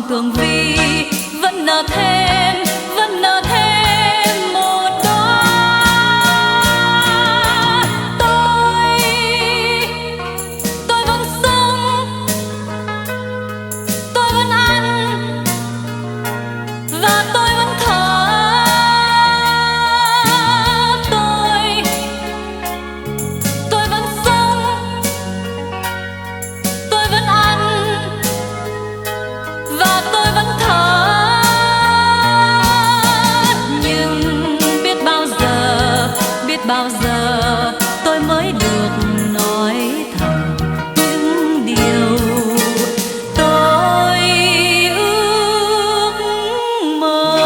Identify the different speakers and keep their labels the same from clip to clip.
Speaker 1: tường vi vẫn nở thêm, vẫn nở thêm một đóa. Tôi vẫn sống, tôi vẫn ăn và tôi vẫn thở. Tôi vẫn sống, tôi vẫn ăn và tôi vẫn thở. Nhưng biết bao giờ tôi mới được nói thầm những điều tôi ước mơ.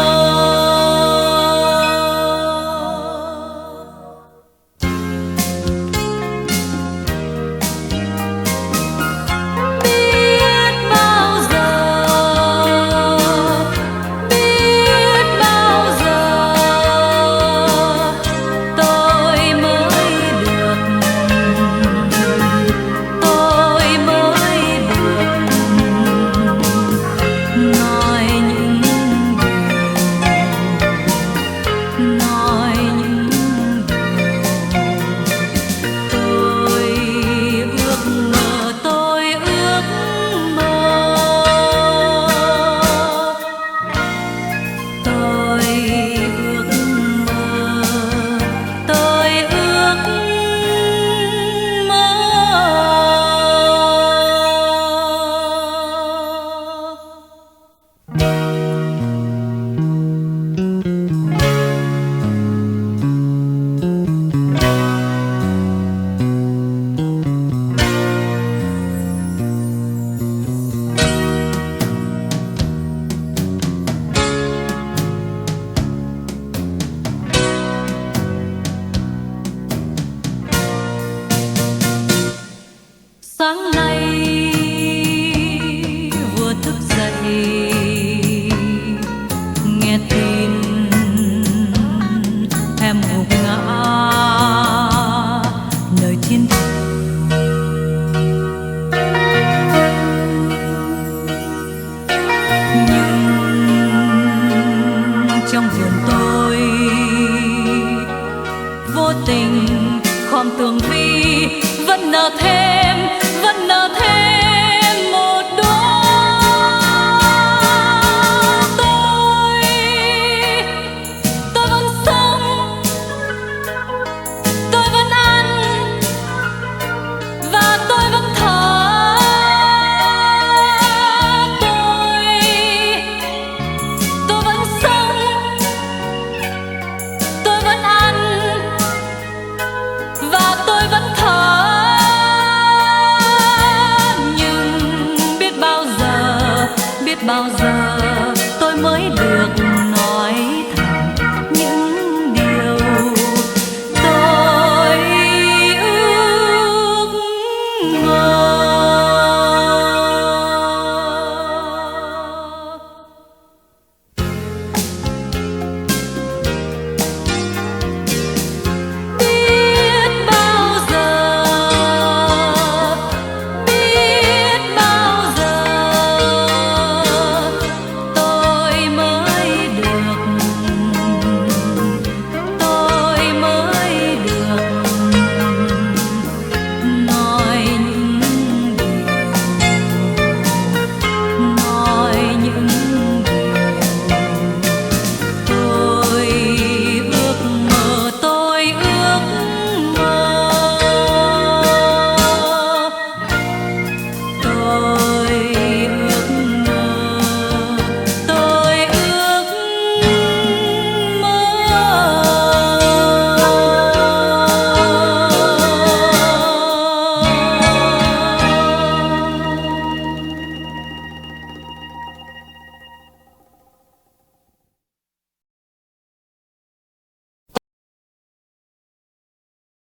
Speaker 1: Sáng nay vừa thức dậy, nghe tin em gục ngã nơi thiên đường. Nhưng trong vườn tôi vô tình khom tường vi vẫn nở thêm, vẫn nở thêm một đóa. Tôi vẫn sống, tôi vẫn ăn và tôi vẫn thở. Tôi vẫn sống, tôi vẫn ăn và tôi vẫn thở. Biết bao giờ